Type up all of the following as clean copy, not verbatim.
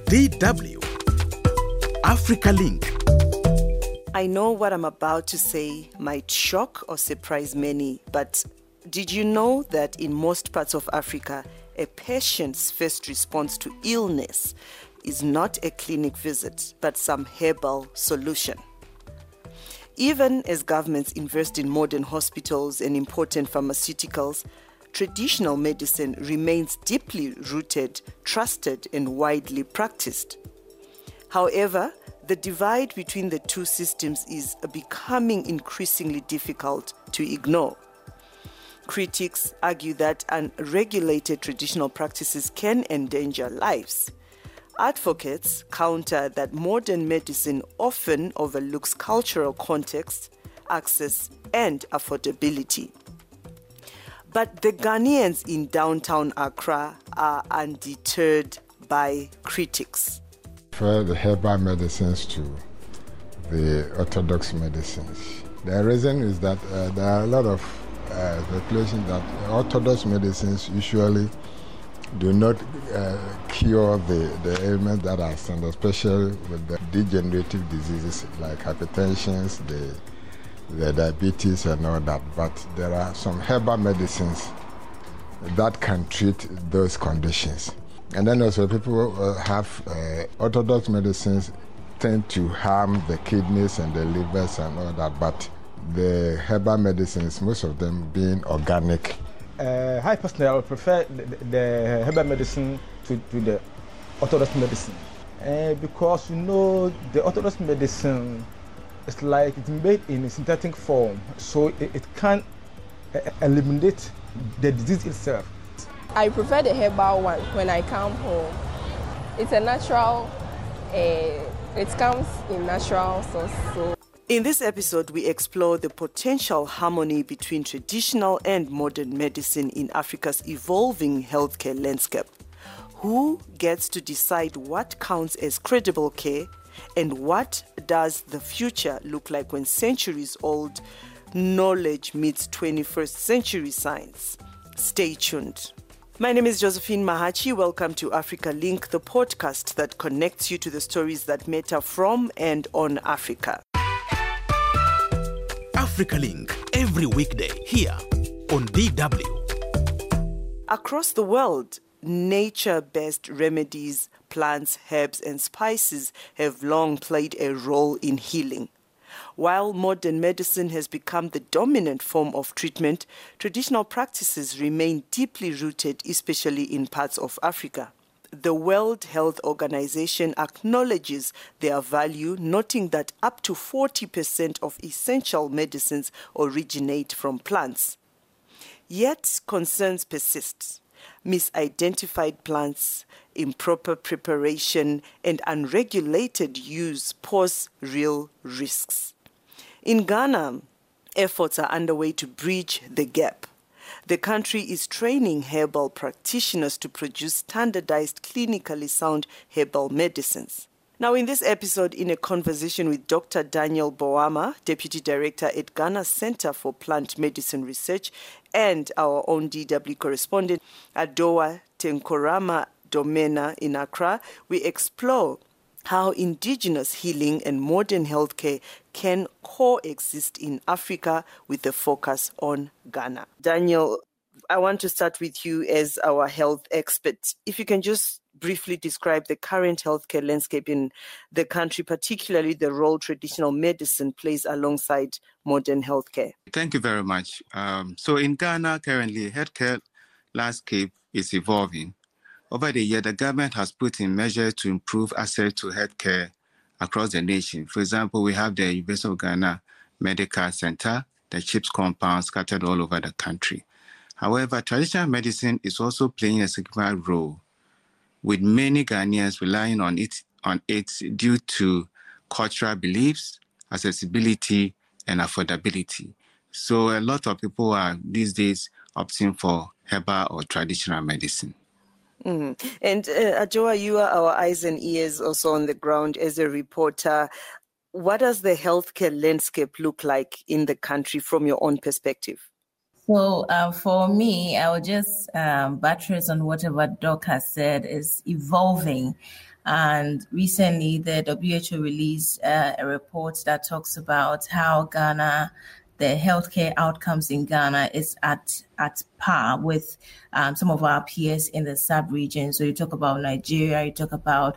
DW Africa Link. I know what I'm about to say might shock or surprise many, but did you know that in most parts of Africa, a patient's first response to illness is not a clinic visit, but some herbal solution? Even as governments invest in modern hospitals and important pharmaceuticals, traditional medicine remains deeply rooted, trusted, and widely practiced. However, the divide between the two systems is becoming increasingly difficult to ignore. Critics argue that unregulated traditional practices can endanger lives. Advocates counter that modern medicine often overlooks cultural context, access, and affordability. But the Ghanaians in downtown Accra are undeterred by critics. Prefer the herbal medicines to the orthodox medicines. The reason is that there are a lot of speculation that orthodox medicines usually do not cure the ailments that are seen, especially with the degenerative diseases like hypertension, the diabetes and all that. But there are some herbal medicines that can treat those conditions. And then also people have orthodox medicines tend to harm the kidneys and the livers and all that, but the herbal medicines, most of them being organic. I personally, I would prefer the herbal medicine to the orthodox medicine. Because, the orthodox medicine is like it's made in a synthetic form, so it can't eliminate the disease itself. I prefer the herbal one when I come home. It's a natural, it comes in natural source. So. In this episode, we explore the potential harmony between traditional and modern medicine in Africa's evolving healthcare landscape. Who gets to decide what counts as credible care, and what does the future look like when centuries-old knowledge meets 21st century science? Stay tuned. My name is Josephine Mahachi. Welcome to Africa Link, the podcast that connects you to the stories that matter from and on Africa. Africa Link, every weekday here on DW. Across the world, nature-based remedies, plants, herbs, and spices have long played a role in healing. While modern medicine has become the dominant form of treatment, traditional practices remain deeply rooted, especially in parts of Africa. The World Health Organization acknowledges their value, noting that up to 40% of essential medicines originate from plants. Yet concerns persist. Misidentified plants, improper preparation, and unregulated use pose real risks. In Ghana, efforts are underway to bridge the gap. The country is training herbal practitioners to produce standardized, clinically sound herbal medicines. Now, in this episode, in a conversation with Dr. Daniel Boama, Deputy Director at Ghana Center for Plant Medicine Research, and our own DW correspondent, Adowa Tenkorama Domena in Accra, we explore how indigenous healing and modern healthcare can coexist in Africa with a focus on Ghana. Daniel, I want to start with you as our health expert. If you can just briefly describe the current healthcare landscape in the country, particularly the role traditional medicine plays alongside modern healthcare. Thank you very much. So in Ghana, currently, healthcare landscape is evolving. Over the year, the government has put in measures to improve access to healthcare across the nation. For example, we have the University of Ghana Medical Center, the CHIPS compound scattered all over the country. However, traditional medicine is also playing a significant role, with many Ghanaians relying on it due to cultural beliefs, accessibility, and affordability. So a lot of people are these days opting for herbal or traditional medicine. Mm-hmm. And Ajoa, you are our eyes and ears also on the ground as a reporter. What does the healthcare landscape look like in the country from your own perspective? So for me, I would just buttress on whatever Doc has said is evolving. And recently, the WHO released a report that talks about how Ghana, the healthcare outcomes in Ghana is at par with some of our peers in the sub-region. So you talk about Nigeria, you talk about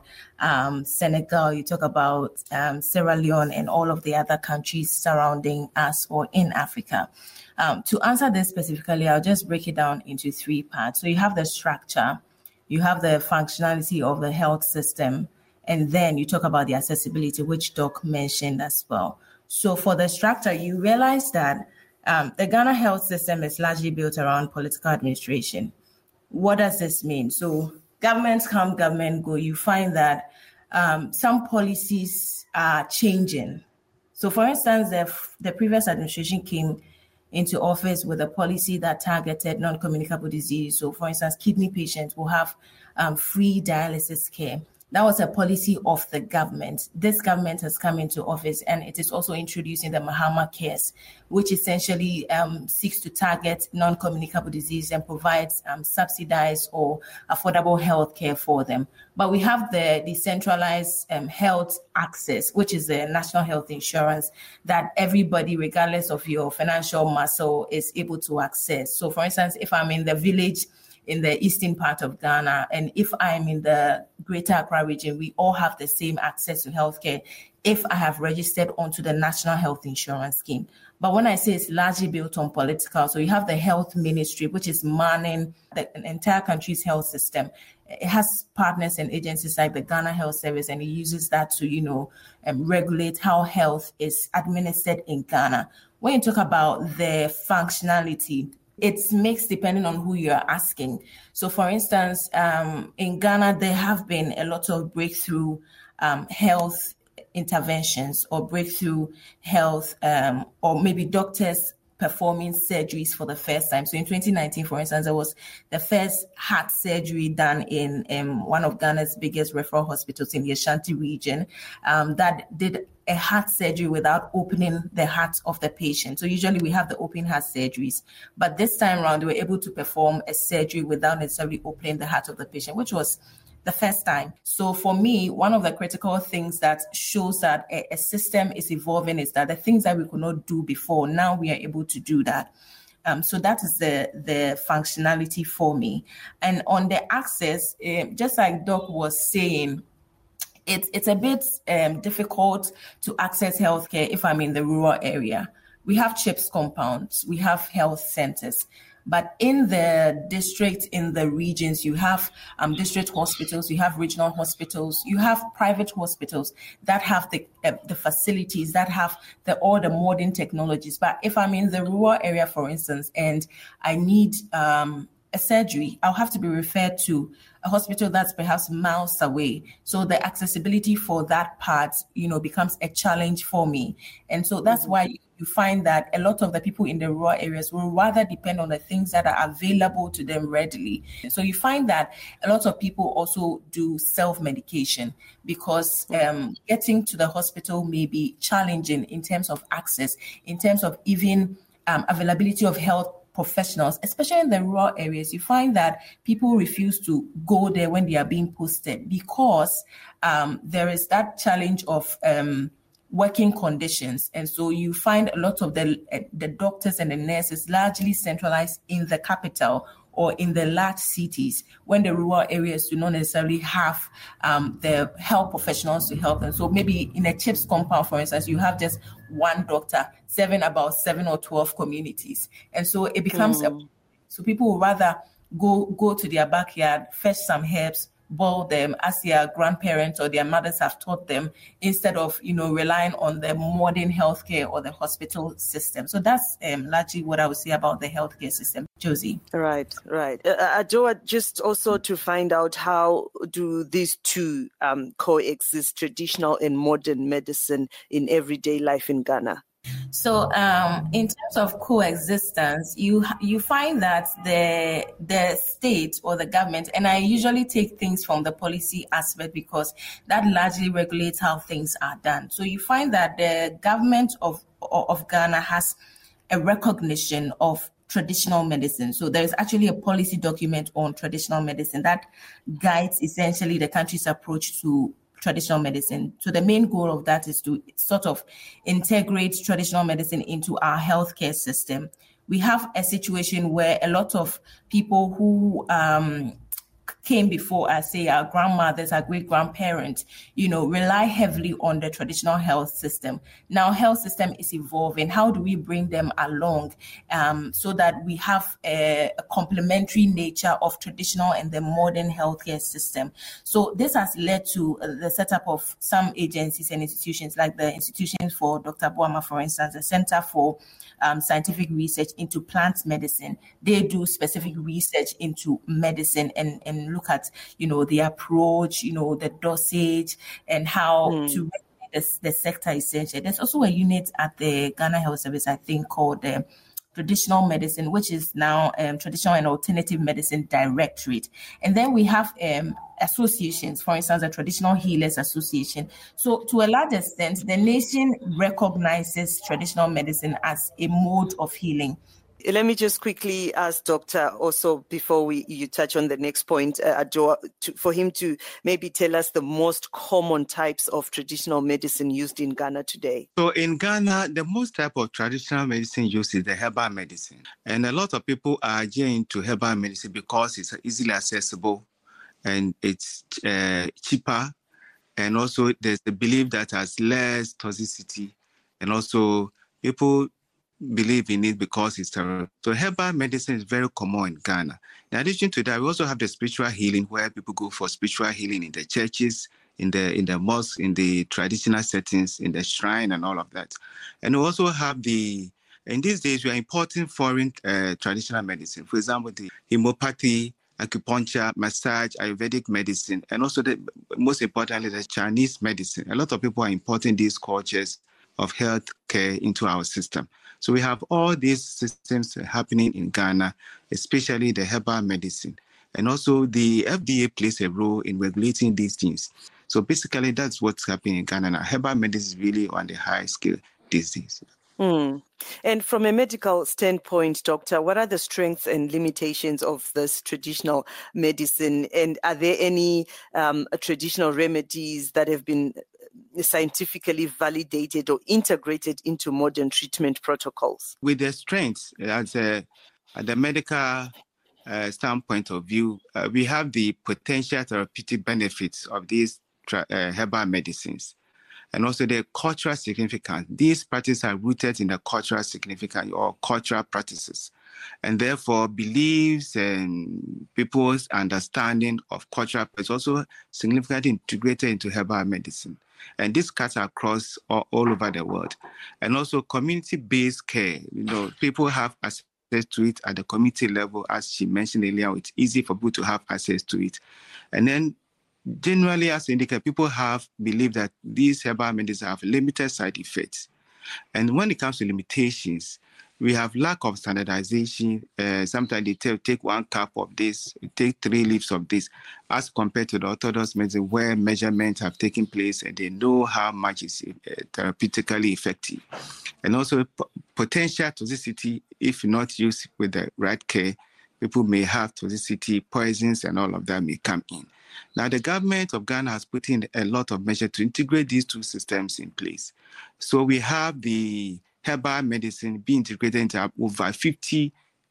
Senegal, you talk about Sierra Leone and all of the other countries surrounding us or in Africa. To answer this specifically, I'll just break it down into three parts. So you have the structure, you have the functionality of the health system, and then you talk about the accessibility, which Doc mentioned as well. So for the structure, you realize that the Ghana health system is largely built around political administration. What does this mean? So governments come, government go. You find that some policies are changing. So for instance, the previous administration came into office with a policy that targeted non-communicable disease. So for instance, kidney patients will have free dialysis care. That was a policy of the government. This government has come into office and it is also introducing the Mahama Cares, which essentially seeks to target non-communicable disease and provides subsidized or affordable health care for them. But we have the decentralized health access, which is the national health insurance that everybody, regardless of your financial muscle, is able to access. So for instance, if I'm in the village in the eastern part of Ghana, and if I'm in the Greater Accra region, we all have the same access to healthcare if I have registered onto the National Health Insurance Scheme. But when I say it's largely built on political, so you have the health ministry, which is manning the entire country's health system. It has partners and agencies like the Ghana Health Service, and it uses that to, regulate how health is administered in Ghana. When you talk about the functionality, it's mixed depending on who you're asking. So for instance, in Ghana, there have been a lot of breakthrough health interventions or breakthrough health or maybe doctors performing surgeries for the first time. So in 2019, for instance, there was the first heart surgery done in one of Ghana's biggest referral hospitals in the Ashanti region that did a heart surgery without opening the heart of the patient. So usually we have the open heart surgeries, but this time around, they were able to perform a surgery without necessarily opening the heart of the patient, which was the first time. So for me, one of the critical things that shows that a system is evolving is that the things that we could not do before, now we are able to do that. So that is the functionality for me. And on the access, just like Doc was saying, it's a bit difficult to access healthcare if I'm in the rural area. We have CHIPS compounds, we have health centers, but in the district, in the regions, you have district hospitals, you have regional hospitals, you have private hospitals that have the facilities, that have all the modern technologies. But if I'm in the rural area, for instance, and I need a surgery, I'll have to be referred to a hospital that's perhaps miles away. So the accessibility for that part, becomes a challenge for me. And so that's why you find that a lot of the people in the rural areas will rather depend on the things that are available to them readily. So you find that a lot of people also do self-medication because getting to the hospital may be challenging in terms of access, in terms of even availability of health professionals, especially in the rural areas. You find that people refuse to go there when they are being posted because there is that challenge of working conditions. And so you find a lot of the doctors and the nurses largely centralized in the capital or in the large cities, when the rural areas do not necessarily have the health professionals to help them. So maybe in a CHIPS compound, for instance, you have just one doctor serving about 7 or 12 communities. And so it becomes, so people would rather go to their backyard, fetch some herbs, boil them as their grandparents or their mothers have taught them, instead of, relying on the modern healthcare or the hospital system. So that's largely what I would say about the healthcare system. Josie. Right. Ajoa, just also to find out, how do these two coexist, traditional and modern medicine, in everyday life in Ghana? So in terms of coexistence, you find that the state or the government, and I usually take things from the policy aspect because that largely regulates how things are done. So you find that the government of Ghana has a recognition of traditional medicine. So there is actually a policy document on traditional medicine that guides essentially the country's approach to traditional medicine. So the main goal of that is to sort of integrate traditional medicine into our healthcare system. We have a situation where a lot of people who came before us, say our grandmothers, our great-grandparents, rely heavily on the traditional health system. Now, health system is evolving. How do we bring them along so that we have a complementary nature of traditional and the modern healthcare system? So this has led to the setup of some agencies and institutions, like the Institutions for Dr. Boama, for instance, the Center for Scientific Research into Plant Medicine. They do specific research into medicine and look at, the approach, the dosage, and how to regulate the sector essentially. There's also a unit at the Ghana Health Service, I think, called Traditional Medicine, which is now Traditional and Alternative Medicine Directorate. And then we have associations, for instance, the Traditional Healers Association. So to a large extent, the nation recognizes traditional medicine as a mode of healing. Let me just quickly ask Doctor also, before you touch on the next point, for him to maybe tell us the most common types of traditional medicine used in Ghana today. So in Ghana, the most type of traditional medicine used is the herbal medicine. And a lot of people are getting into herbal medicine because it's easily accessible and it's cheaper. And also there's the belief that has less toxicity. And also people believe in it because it's terrible. So herbal medicine is very common in Ghana. In addition to that, we also have the spiritual healing, where people go for spiritual healing in the churches, in the mosques, in the traditional settings, in the shrine and all of that. And we also have in these days, we are importing foreign traditional medicine. For example, the homeopathy, acupuncture, massage, Ayurvedic medicine, and also most importantly, the Chinese medicine. A lot of people are importing these cultures of health care into our system. So we have all these systems happening in Ghana, especially the herbal medicine. And also the FDA plays a role in regulating these things. So basically that's what's happening in Ghana now. Herbal medicine is really on the high scale these days. And from a medical standpoint, Doctor, what are the strengths and limitations of this traditional medicine? And are there any traditional remedies that have been scientifically validated or integrated into modern treatment protocols? With the strengths, at the medical standpoint of view, we have the potential therapeutic benefits of these herbal medicines, and also the cultural significance. These practices are rooted in the cultural significance or cultural practices, and therefore beliefs and people's understanding of culture is also significantly integrated into herbal medicine. And this cuts across all over the world. And also community-based care. People have access to it at the community level. As she mentioned earlier, it's easy for people to have access to it. And then generally, as indicated, people have believed that these herbal medicines have limited side effects. And when it comes to limitations, we have lack of standardization. Sometimes they take 1 cup of this, take 3 leaves of this, as compared to the orthodox medicine where measurements have taken place and they know how much is therapeutically effective. And also potential toxicity, if not used with the right care, people may have toxicity, poisons, and all of that may come in. Now, the government of Ghana has put in a lot of measures to integrate these two systems in place. So we have the herbal medicine being integrated into over 50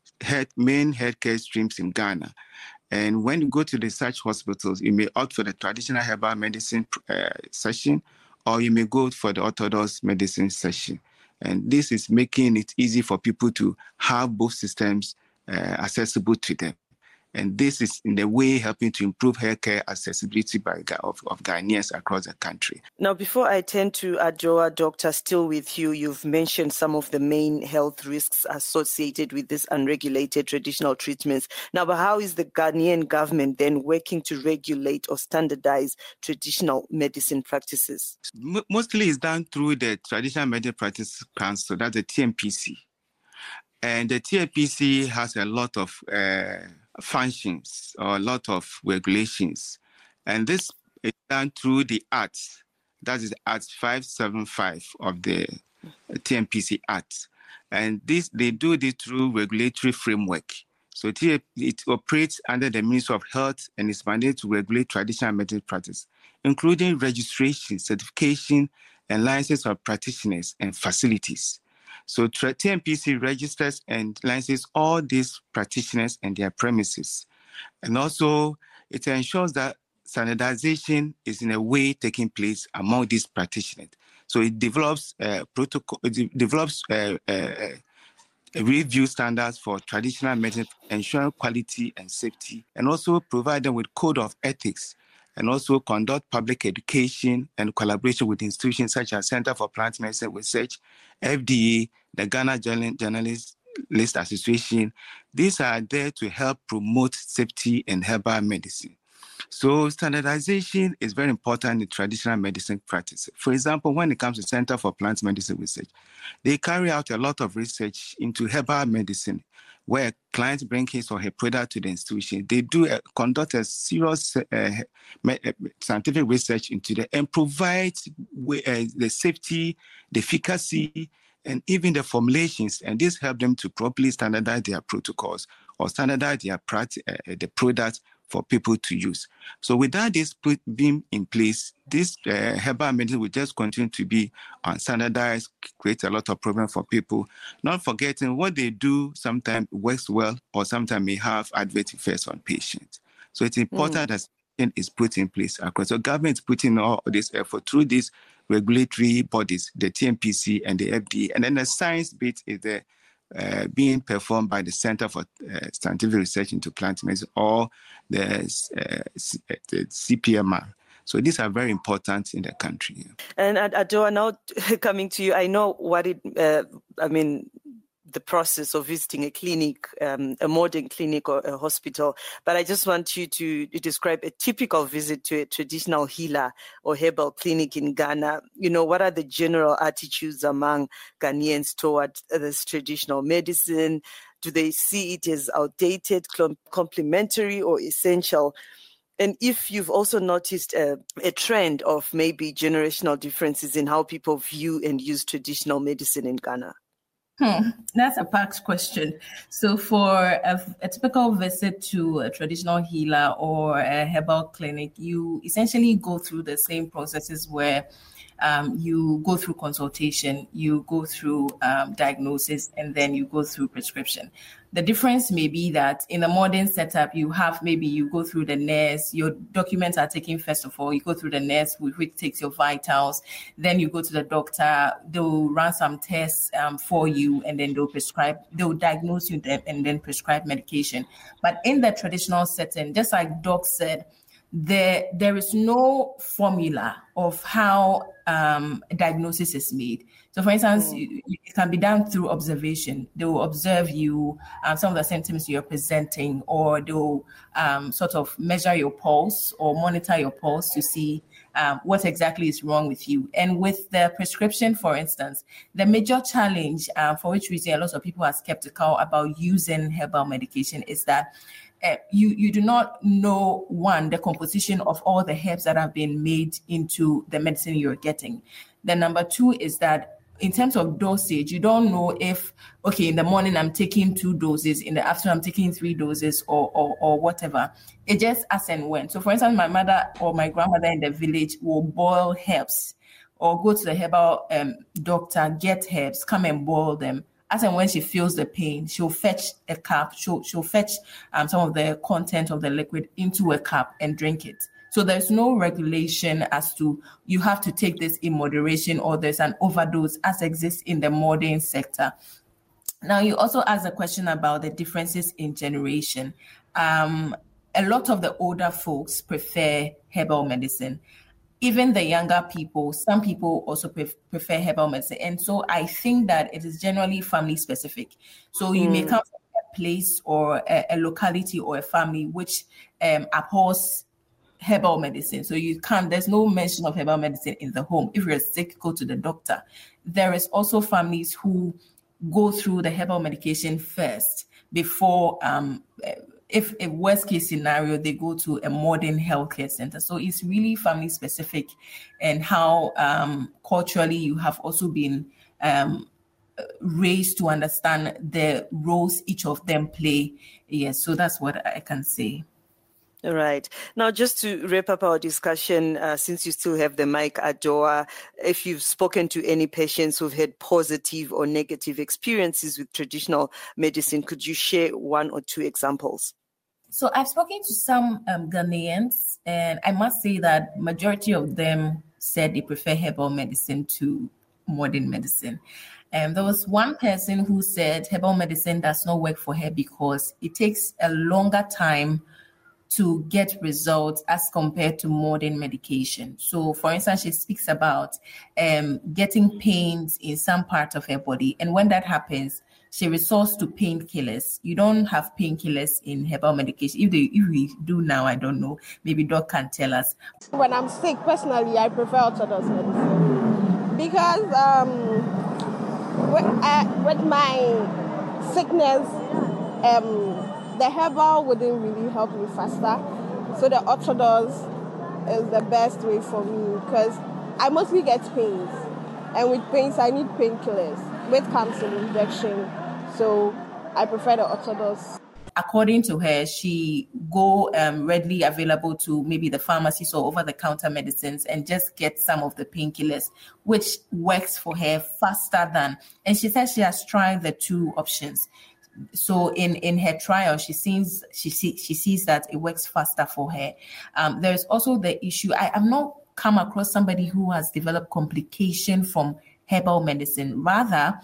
main healthcare streams in Ghana. And when you go to the such hospitals, you may opt for the traditional herbal medicine session, or you may go for the orthodox medicine session. And this is making it easy for people to have both systems accessible to them. And this is in a way helping to improve healthcare accessibility of Ghanaians across the country. Now, before I turn to Adjoa, Doctor, still with you, you've mentioned some of the main health risks associated with these unregulated traditional treatments. Now, but how is the Ghanaian government then working to regulate or standardize traditional medicine practices? Mostly it's done through the Traditional Medicine Practice Council, that's the TMPC. And the TMPC has a lot of functions or a lot of regulations. And this is done through the Act, that is Act 575 of the TMPC Act. And they do this through regulatory framework. So it operates under the Ministry of Health and is mandated to regulate traditional medicine practice, including registration, certification, and license of practitioners and facilities. So TNPC registers and licenses all these practitioners and their premises. And also, it ensures that standardization is in a way taking place among these practitioners. So it develops protocol, it develops review standards for traditional medicine, ensuring quality and safety, and also provide them with code of ethics, and also conduct public education and collaboration with institutions such as Center for Plant Medicine Research, FDA, the Ghana Journalists List Association. These are there to help promote safety in herbal medicine. So standardization is very important in traditional medicine practice. For example, when it comes to Center for Plant Medicine Research, they carry out a lot of research into herbal medicine, where clients bring his or her product to the institution. They conduct a serious scientific research into that and provide the safety, the efficacy, and even the formulations. And this helps them to properly standardize their protocols or standardize their the products for people to use. So without this being in place, this herbal medicine will just continue to be unstandardized, create a lot of problems for people, not forgetting what they do sometimes works well or sometimes may have adverse effects on patients. So it's important that is put in place across. So government is putting all this effort through these regulatory bodies, the TNPC and the FDA, and then the science bit is there. Being performed by the Center for Scientific Research into Plant Medicine or the CPMR. So these are very important in the country. And Adoa, now coming to you, I know what the process of visiting a clinic, a modern clinic or a hospital, but I just want you to describe a typical visit to a traditional healer or herbal clinic in Ghana. You know, what are the general attitudes among Ghanaians toward this traditional medicine? Do they see it as outdated, complementary, or essential? And if you've also noticed a trend of maybe generational differences in how people view and use traditional medicine in Ghana? That's a packed question. So for a typical visit to a traditional healer or a herbal clinic, you essentially go through the same processes where you go through consultation, you go through diagnosis, and then you go through prescription. The difference may be that in a modern setup, you go through the nurse, your documents are taken first of all, you go through the nurse, which takes your vitals, then you go to the doctor, they'll run some tests for you, and then they'll diagnose you and then prescribe medication. But in the traditional setting, just like Doc said, there is no formula of how diagnosis is made. So, for instance, it can be done through observation. They will observe you, some of the symptoms you're presenting, or they'll sort of measure your pulse or monitor your pulse to see what exactly is wrong with you. And with the prescription, for instance, the major challenge, for which reason a lot of people are skeptical about using herbal medication, is that you do not know, one, the composition of all the herbs that have been made into the medicine you're getting. The number two is that in terms of dosage, you don't know if, okay, in the morning I'm taking 2 doses, in the afternoon I'm taking 3 doses or whatever. It just as and when. So for instance, my mother or my grandmother in the village will boil herbs or go to the herbal doctor, get herbs, come and boil them. As and when she feels the pain, she'll fetch a cup, she'll fetch some of the content of the liquid into a cup and drink it. So there's no regulation as to you have to take this in moderation or there's an overdose as exists in the modern sector. Now, you also asked a question about the differences in generation. A lot of the older folks prefer herbal medicine. Even the younger people, some people also prefer herbal medicine. And so I think that it is generally family specific. So you may come from a place or a locality or a family which abhors herbal medicine. So there's no mention of herbal medicine in the home. If you're sick, go to the doctor. There is also families who go through the herbal medication first before, if a worst case scenario, they go to a modern healthcare center. So it's really family specific, and how culturally you have also been raised to understand the roles each of them play. Yes, so that's what I can say. All right. Now, just to wrap up our discussion, since you still have the mic, Adoa, if you've spoken to any patients who've had positive or negative experiences with traditional medicine, could you share one or two examples? So I've spoken to some Ghanaians, and I must say that majority of them said they prefer herbal medicine to modern medicine. There was one person who said herbal medicine does not work for her because it takes a longer time to get results as compared to modern medication. So, for instance, she speaks about getting pains in some part of her body. And when that happens, she resorts to painkillers. You don't have painkillers in herbal medication. If we do now, I don't know. Maybe Doc can tell us. When I'm sick, personally, I prefer orthodox medicine because with my sickness, the herbal wouldn't really help me faster. So the orthodox is the best way for me because I mostly get pains. And with pains, I need painkillers. With comes an injection. So I prefer the orthodox. According to her, she go readily available to maybe the pharmacies or over-the-counter medicines and just get some of the painkillers, which works for her faster than. And she says she has tried the two options. So in her trial, she sees that it works faster for her. There is also the issue. I have not come across somebody who has developed complication from herbal medicine. Rather,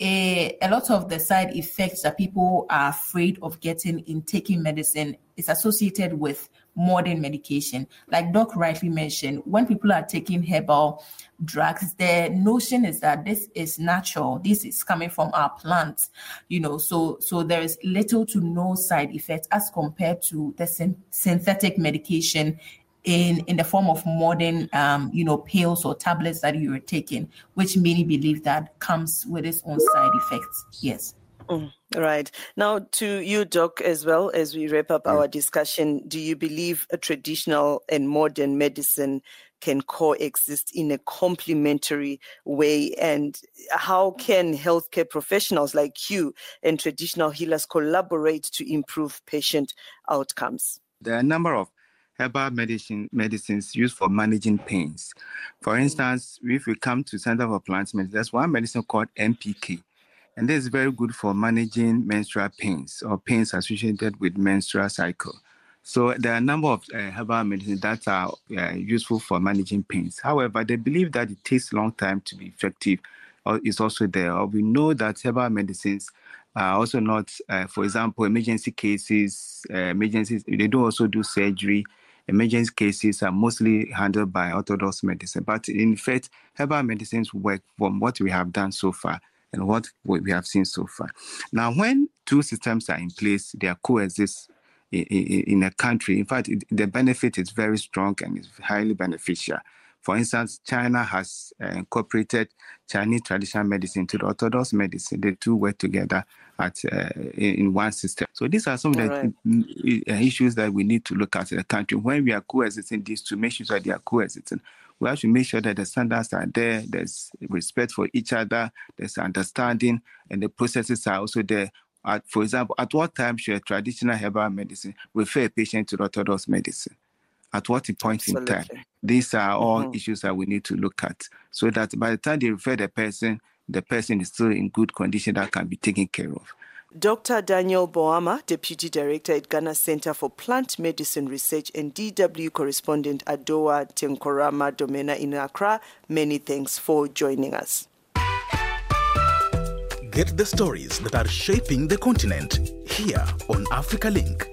a lot of the side effects that people are afraid of getting in taking medicine is associated with modern medication. Like Doc rightly mentioned, when people are taking herbal drugs, the notion is that this is natural. This is coming from our plants, so there is little to no side effects as compared to the synthetic medication in the form of modern, pills or tablets that you're taking, which many believe that comes with its own side effects. Yes. Right. Now, to you, Doc, as well, as we wrap up our discussion, do you believe a traditional and modern medicine can coexist in a complementary way? And how can healthcare professionals like you and traditional healers collaborate to improve patient outcomes? There are a number of herbal medicines used for managing pains. For instance, if we come to Center for Plant Medicine, there's one medicine called NPK. And this is very good for managing menstrual pains or pains associated with menstrual cycle. So there are a number of herbal medicines that are useful for managing pains. However, they believe that it takes a long time to be effective. It's also there. We know that herbal medicines are also not, for example, emergency cases, they don't also do surgery. Emergency cases are mostly handled by orthodox medicine. But in fact, herbal medicines work from what we have done so far and what we have seen so far. Now, when two systems are in place, they are coexist in a country. In fact, the benefit is very strong and is highly beneficial. For instance, China has incorporated Chinese traditional medicine to the orthodox medicine. The two work together in one system. So these are some of the issues that we need to look at in the country. When we are coexisting these two, make sure that they are coexisting. We have to make sure that the standards are there, there's respect for each other, there's understanding, and the processes are also there. For example, at what time should a traditional herbal medicine refer a patient to orthodox medicine? At what point in time? These are all issues that we need to look at so that by the time they refer the person is still in good condition that can be taken care of. Dr. Daniel Boama, Deputy Director at Ghana Center for Plant Medicine Research, and DW correspondent Adoa Tenkorama Domena in Accra, many thanks for joining us. Get the stories that are shaping the continent here on Africa Link.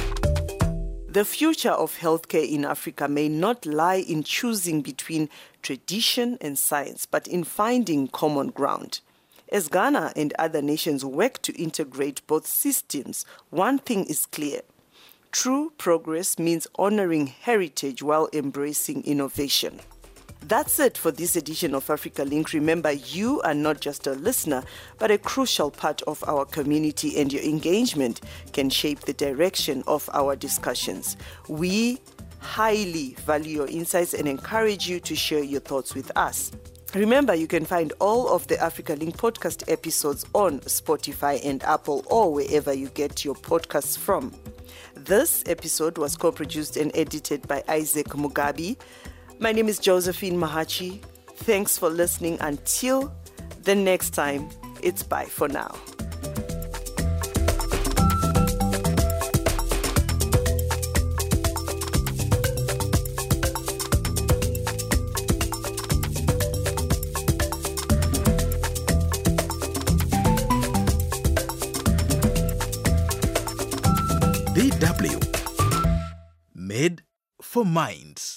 The future of healthcare in Africa may not lie in choosing between tradition and science, but in finding common ground. As Ghana and other nations work to integrate both systems, one thing is clear. True progress means honoring heritage while embracing innovation. That's it for this edition of Africa Link. Remember, you are not just a listener, but a crucial part of our community, and your engagement can shape the direction of our discussions. We highly value your insights and encourage you to share your thoughts with us. Remember, you can find all of the Africa Link podcast episodes on Spotify and Apple or wherever you get your podcasts from. This episode was co-produced and edited by Isaac Mugabi. My name is Josephine Mahachi. Thanks for listening. Until the next time, it's bye for now. DW. Made for minds.